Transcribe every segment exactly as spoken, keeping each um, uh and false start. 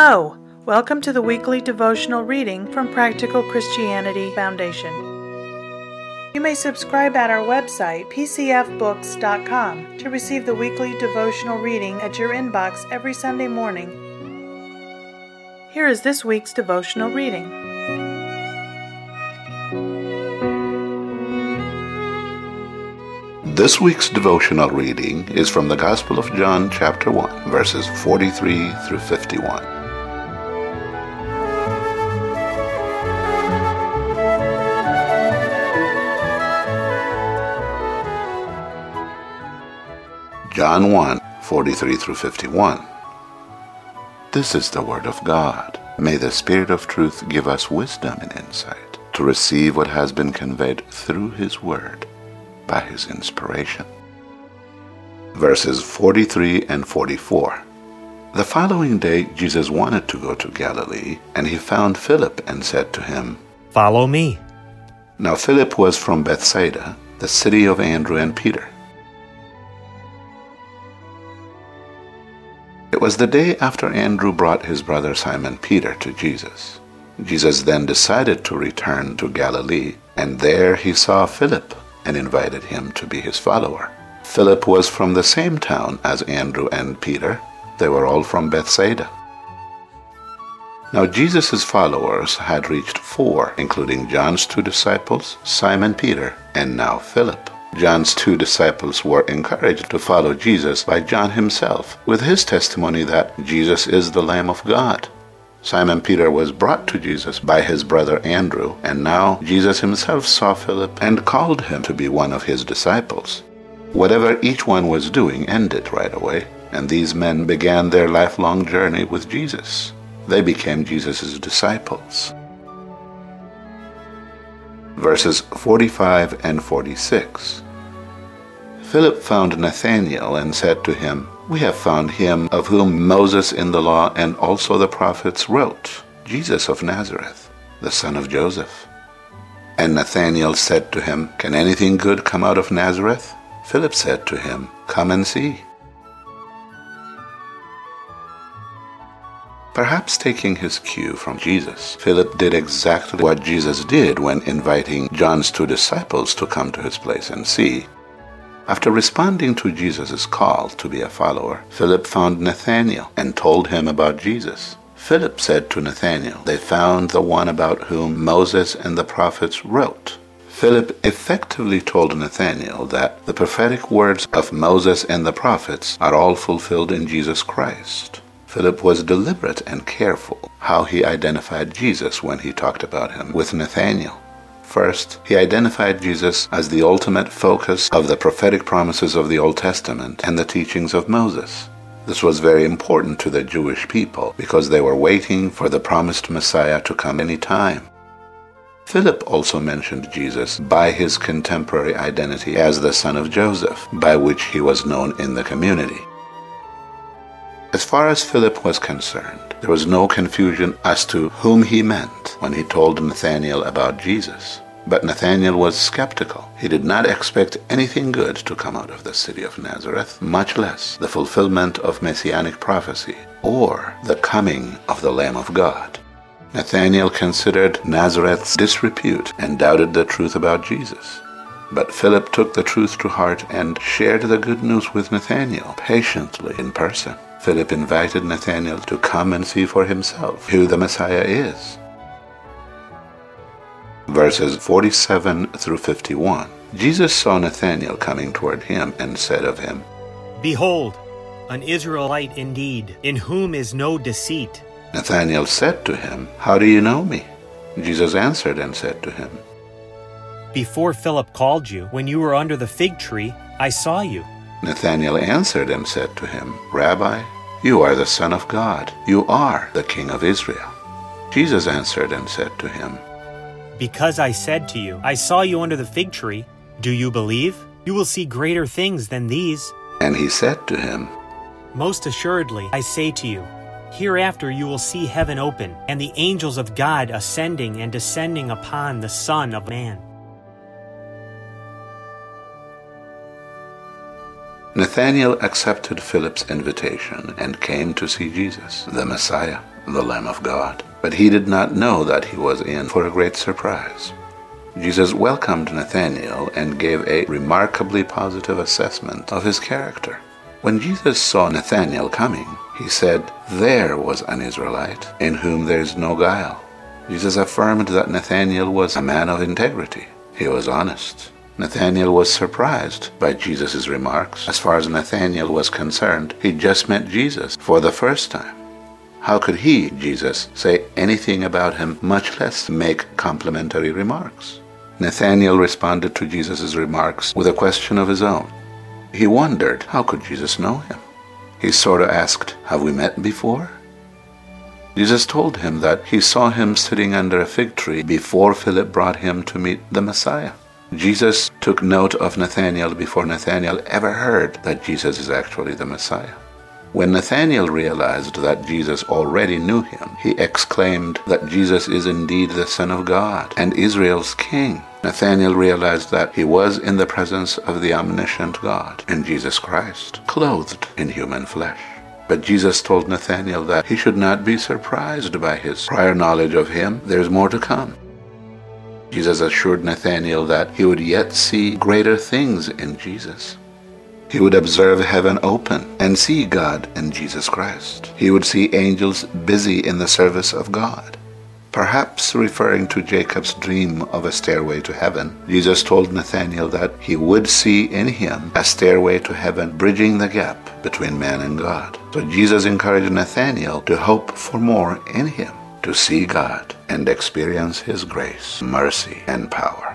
Hello! Welcome to the weekly devotional reading from Practical Christianity Foundation. You may subscribe at our website, p c f books dot com, to receive the weekly devotional reading at your inbox every Sunday morning. Here is this week's devotional reading. This week's devotional reading is from the Gospel of John, chapter one, verses forty-three through fifty-one. John one, forty-three through fifty-one. This is the word of God. May the Spirit of truth give us wisdom and insight to receive what has been conveyed through His word by His inspiration. Verses forty-three and forty-four. The following day Jesus wanted to go to Galilee, and he found Philip and said to him, "Follow me." Now Philip was from Bethsaida, the city of Andrew and Peter. It was the day after Andrew brought his brother Simon Peter to Jesus. Jesus then decided to return to Galilee, and there he saw Philip and invited him to be his follower. Philip was from the same town as Andrew and Peter. They were all from Bethsaida. Now Jesus' followers had reached four, including John's two disciples, Simon Peter, and now Philip. John's two disciples were encouraged to follow Jesus by John himself, with his testimony that Jesus is the Lamb of God. Simon Peter was brought to Jesus by his brother Andrew, and now Jesus himself saw Philip and called him to be one of his disciples. Whatever each one was doing ended right away, and these men began their lifelong journey with Jesus. They became Jesus' disciples. Verses forty-five and forty-six. Philip found Nathanael and said to him, "We have found him of whom Moses in the law and also the prophets wrote, Jesus of Nazareth, the son of Joseph." And Nathanael said to him, "Can anything good come out of Nazareth?" Philip said to him, "Come and see." Perhaps taking his cue from Jesus, Philip did exactly what Jesus did when inviting John's two disciples to come to his place and see. After responding to Jesus' call to be a follower, Philip found Nathanael and told him about Jesus. Philip said to Nathanael, "They found the one about whom Moses and the prophets wrote." Philip effectively told Nathanael that the prophetic words of Moses and the prophets are all fulfilled in Jesus Christ. Philip was deliberate and careful how he identified Jesus when he talked about him with Nathanael. First, he identified Jesus as the ultimate focus of the prophetic promises of the Old Testament and the teachings of Moses. This was very important to the Jewish people because they were waiting for the promised Messiah to come any time. Philip also mentioned Jesus by his contemporary identity as the son of Joseph, by which he was known in the community. As far as Philip was concerned, there was no confusion as to whom he meant when he told Nathanael about Jesus. But Nathanael was skeptical. He did not expect anything good to come out of the city of Nazareth, much less the fulfillment of messianic prophecy or the coming of the Lamb of God. Nathanael considered Nazareth's disrepute and doubted the truth about Jesus. But Philip took the truth to heart and shared the good news with Nathanael patiently in person. Philip invited Nathanael to come and see for himself who the Messiah is. Verses forty-seven through fifty-one. Jesus saw Nathanael coming toward him and said of him, "Behold, an Israelite indeed, in whom is no deceit." Nathanael said to him, "How do you know me?" Jesus answered and said to him, "Before Philip called you, when you were under the fig tree, I saw you." Nathanael answered and said to him, "Rabbi, you are the Son of God. You are the King of Israel." Jesus answered and said to him, "Because I said to you, I saw you under the fig tree, do you believe? You will see greater things than these." And he said to him, "Most assuredly, I say to you, hereafter you will see heaven open, and the angels of God ascending and descending upon the Son of Man." Nathanael accepted Philip's invitation and came to see Jesus, the Messiah. the Lamb of God. But he did not know that he was in for a great surprise. Jesus welcomed Nathanael and gave a remarkably positive assessment of his character. When Jesus saw Nathanael coming, he said, "There was an Israelite in whom there is no guile." Jesus affirmed that Nathanael was a man of integrity. He was honest. Nathanael was surprised by Jesus' remarks. As far as Nathanael was concerned, he just met Jesus for the first time. How could he, Jesus, say anything about him, much less make complimentary remarks? Nathanael responded to Jesus' remarks with a question of his own. He wondered, how could Jesus know him? He sort of asked, "Have we met before?" Jesus told him that he saw him sitting under a fig tree before Philip brought him to meet the Messiah. Jesus took note of Nathanael before Nathanael ever heard that Jesus is actually the Messiah. When Nathanael realized that Jesus already knew him, he exclaimed that Jesus is indeed the Son of God and Israel's King. Nathanael realized that he was in the presence of the omniscient God in Jesus Christ, clothed in human flesh. But Jesus told Nathanael that he should not be surprised by his prior knowledge of him. There's more to come. Jesus assured Nathanael that he would yet see greater things in Jesus. He would observe heaven open and see God in Jesus Christ. He would see angels busy in the service of God. Perhaps referring to Jacob's dream of a stairway to heaven, Jesus told Nathanael that he would see in him a stairway to heaven bridging the gap between man and God. So Jesus encouraged Nathanael to hope for more in him, to see God and experience his grace, mercy, and power.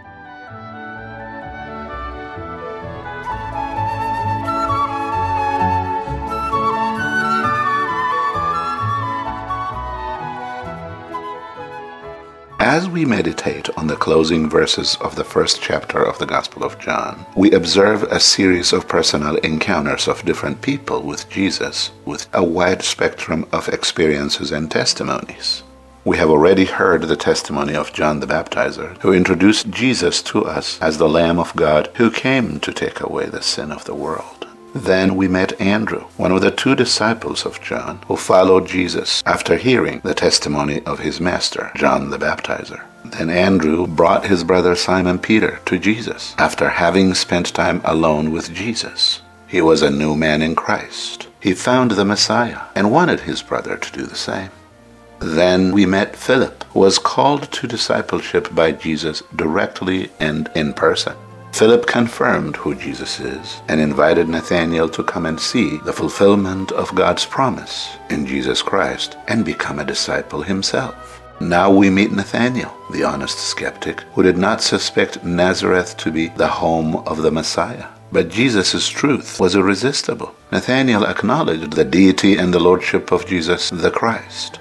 As we meditate on the closing verses of the first chapter of the Gospel of John, we observe a series of personal encounters of different people with Jesus, with a wide spectrum of experiences and testimonies. We have already heard the testimony of John the Baptizer, who introduced Jesus to us as the Lamb of God who came to take away the sin of the world. Then we met Andrew, one of the two disciples of John, who followed Jesus after hearing the testimony of his master, John the Baptizer. Then Andrew brought his brother Simon Peter to Jesus after having spent time alone with Jesus. He was a new man in Christ. He found the Messiah and wanted his brother to do the same. Then we met Philip, who was called to discipleship by Jesus directly and in person. Philip confirmed who Jesus is and invited Nathanael to come and see the fulfillment of God's promise in Jesus Christ and become a disciple himself. Now we meet Nathanael, the honest skeptic, who did not suspect Nazareth to be the home of the Messiah. But Jesus' truth was irresistible. Nathanael acknowledged the deity and the lordship of Jesus the Christ.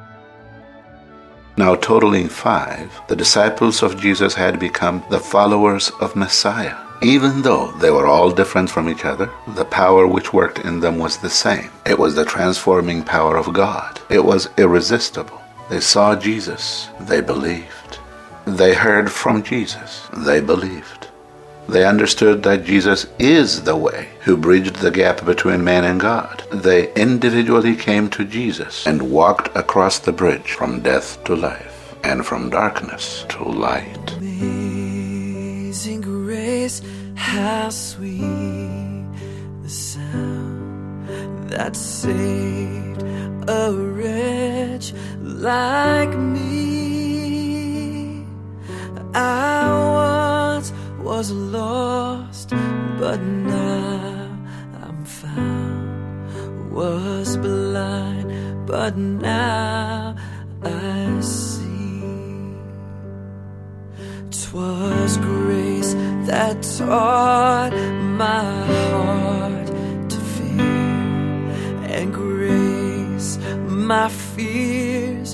Now totaling five, the disciples of Jesus had become the followers of Messiah. Even though they were all different from each other, the power which worked in them was the same. It was the transforming power of God. It was irresistible. They saw Jesus, they believed. They heard from Jesus, they believed. They understood that Jesus is the way who bridged the gap between man and God. They individually came to Jesus and walked across the bridge from death to life and from darkness to light. Amazing grace, how sweet the sound that saved a wretch like me. I once was lost, but now I'm found. Was blind, but now I see. 'Twas grace that taught my heart to fear, and grace my fears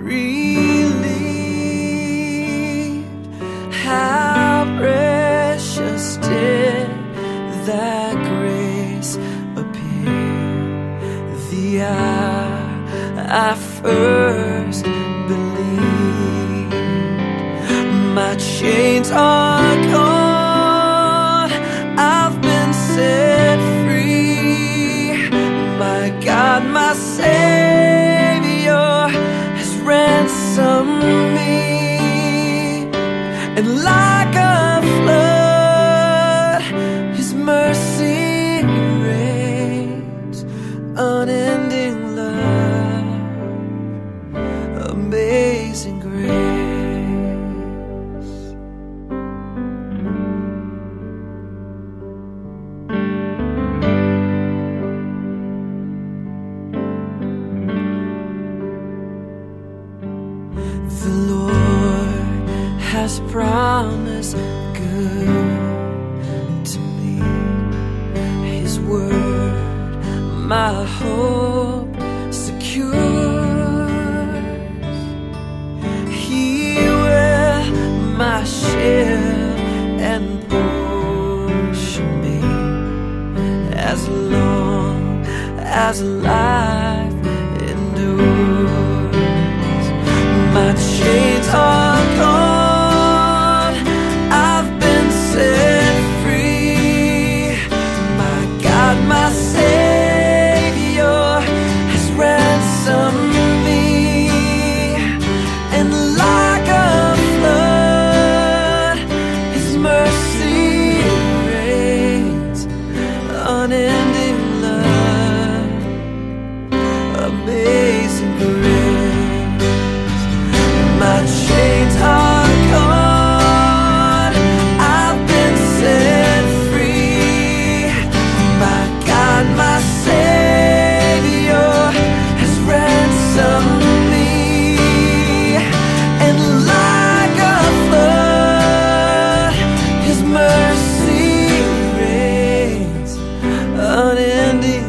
relieved. How precious did that grace appear the hour I first believed. My chains are gone, I've been set free. My God, my Savior me, and like a flood, His mercy reigns, unending love, amazing grace. The Lord has promised good to me. His word, my hope secures. He will my shield and portion be, as long as life endures. My chains are gone, I've been set free. My God, my Savior has ransomed me, and like a flood, His mercy reigns, unending love, amazing grace. My chains are gone, I've been set free. My God, my Savior has ransomed me, and like a flood, His mercy reigns, unending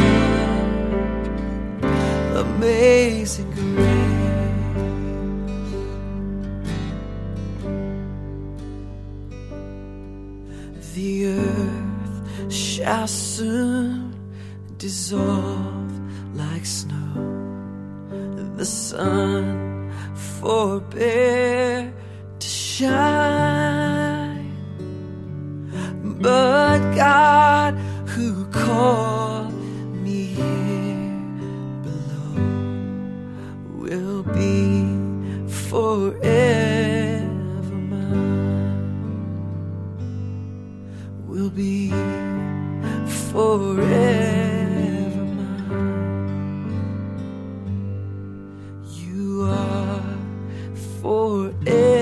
love, amazing grace. The earth shall soon dissolve like snow. The sun forbear to shine, but God, who called me here below, will be forever mine, will be forever mine. You are forever